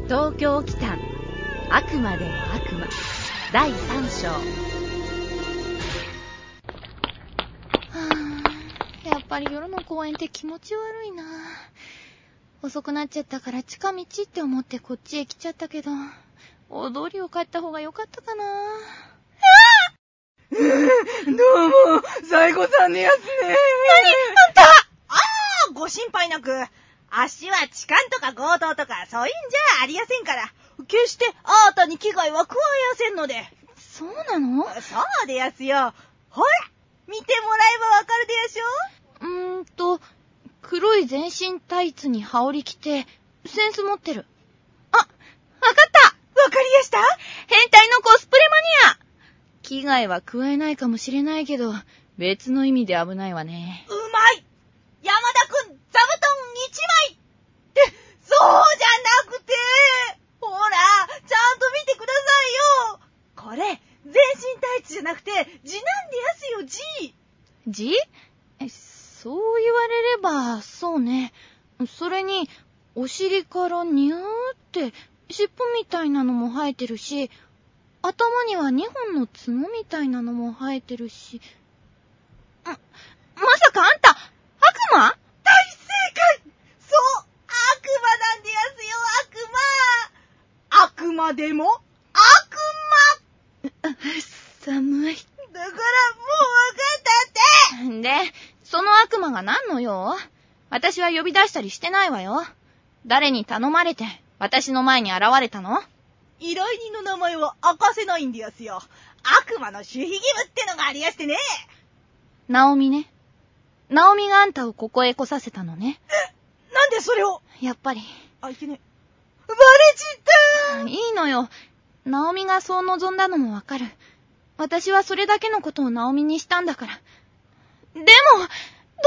東京奇譚悪魔でも悪魔第3章。 やっぱり夜の公園って気持ち悪いな。遅くなっちゃったから近道って思ってこっちへ来ちゃったけど、大通りを帰った方がよかったかな。 どうも、サイコさんでやすね。 何あんた。ご心配なく。足は痴漢とか強盗とかそういうんじゃありやせんから。決してあーたに危害は加えやせんので。 そうなの？ そうでやすよ。ほら、見てもらえばわかるでやしょ。 黒い全身タイツに羽織着て、センス持ってる。あ、わかったわかりやした？ 変態のコスプレマニア。危害は加えないかもしれないけど、別の意味で危ないわね。 うまい！山田くん、座布団1枚って、そうじゃなくて、ほら、ちゃんと見てくださいよ。これ、全身タイツじゃなくて、字なんでやすよ、字。 字？そう言われれば、そうね。それに、お尻からニューって尻尾みたいなのも生えてるし、頭には2本の角みたいなのも生えてるし。まさかあんた、悪魔？ 大正解！そう、悪魔なんでやすよ、悪魔。悪魔でも、悪魔。 寒い。 だからもうわかったって。 で、その悪魔が何の用？私は呼び出したりしてないわよ。誰に頼まれて、私の前に現れたの？ 依頼人の名前は明かせないんでやすよ。悪魔の守秘義務ってのがありやしてね。 ナオミね。ナオミがあんたをここへ来させたのね。 なんでそれを？ やっぱり。 いけね。バレちった。 いいのよ。ナオミがそう望んだのもわかる。私はそれだけのことをナオミにしたんだから。でも、どうしようもなか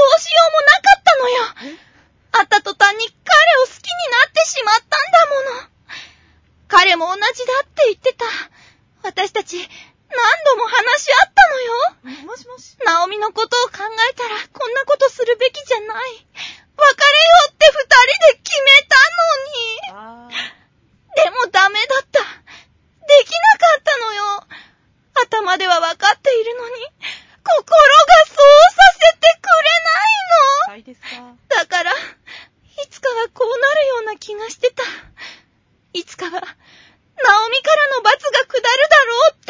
ったのよ。会った途端に彼を好きになってしまったんだもの。彼も同じだって言ってた。私たち、何度も話し合ったのよ。 もしもし。 ナオミのことを考えたら、こんなことするべきじゃない。別れようって二人で決めたのに。でもダメだった。できなかったのよ。頭では分かっているのに、心がそうさせてくれないの。 ですか。 だから、いつかはこうなるような気がしてた。いつかは、ナオミからの罰が下るだろうって。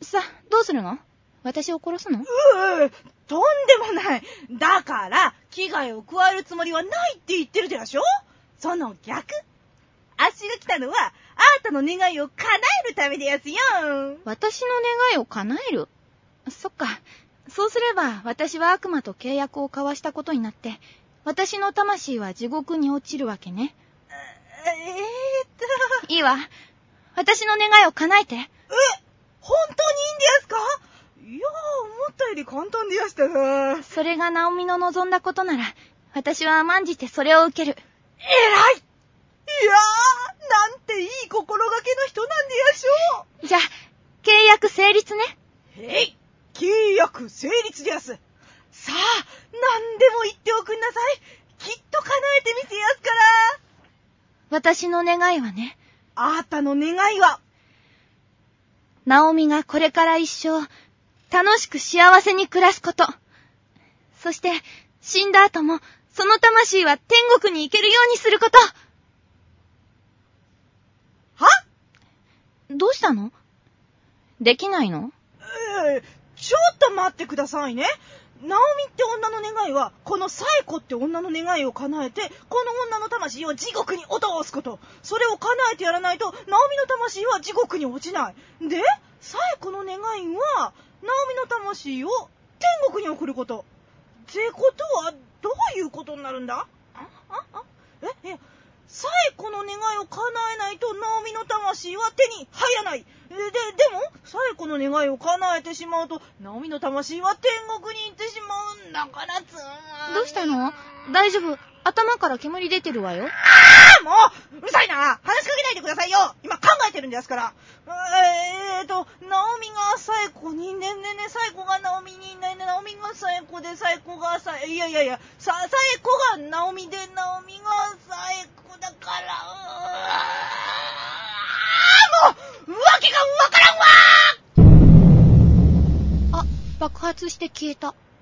さあ、どうするの？私を殺すの？ とんでもない。だから、危害を加えるつもりはないって言ってるでしょ？その逆。あっしが来たのは、あーたの願いを叶えるためでやすよ。 私の願いを叶える？そっか。そうすれば、私は悪魔と契約を交わしたことになって、私の魂は地獄に落ちるわけね。いいわ。私の願いを叶えて。 本当にいいんでやすか？いや思ったより簡単でやしたな。 それがナオミの望んだことなら、私は甘んじてそれを受ける。 偉い！いやなんていい心がけの人なんでやしょう。 じゃあ、契約成立ね。 契約成立でやす。さあ、何でも言っておくんなさい。きっと叶えてみせやすから。 私の願いはね。 あーたの願いは、 ナオミがこれから一生、楽しく幸せに暮らすこと。そして、死んだ後も、その魂は天国に行けるようにすること。 は？ どうしたの？できないの？ ちょっと待ってくださいね。ナオミって女の願いは、このサイコって女の願いを叶えて、この女の魂を地獄に落とすこと。それを叶えてやらないと、ナオミの魂は地獄に落ちない。で、サイコの願いは、ナオミの魂を天国に送ること。ってことは、どういうことになるんだ？サイコの願いを叶えないとナオミの魂は手に入らない。でも、サイコの願いを叶えてしまうと、ナオミの魂は天国に行ってしまうんだからどうしたの？大丈夫。頭から煙出てるわよ。 もううるさいな。話しかけないでくださいよ。今考えてるんですから。ナオミがサイコに、サイコがナオミに、ナオミがサイコで、サイコがサイコがナオミで、ナオミがサイコだから、 して消えた。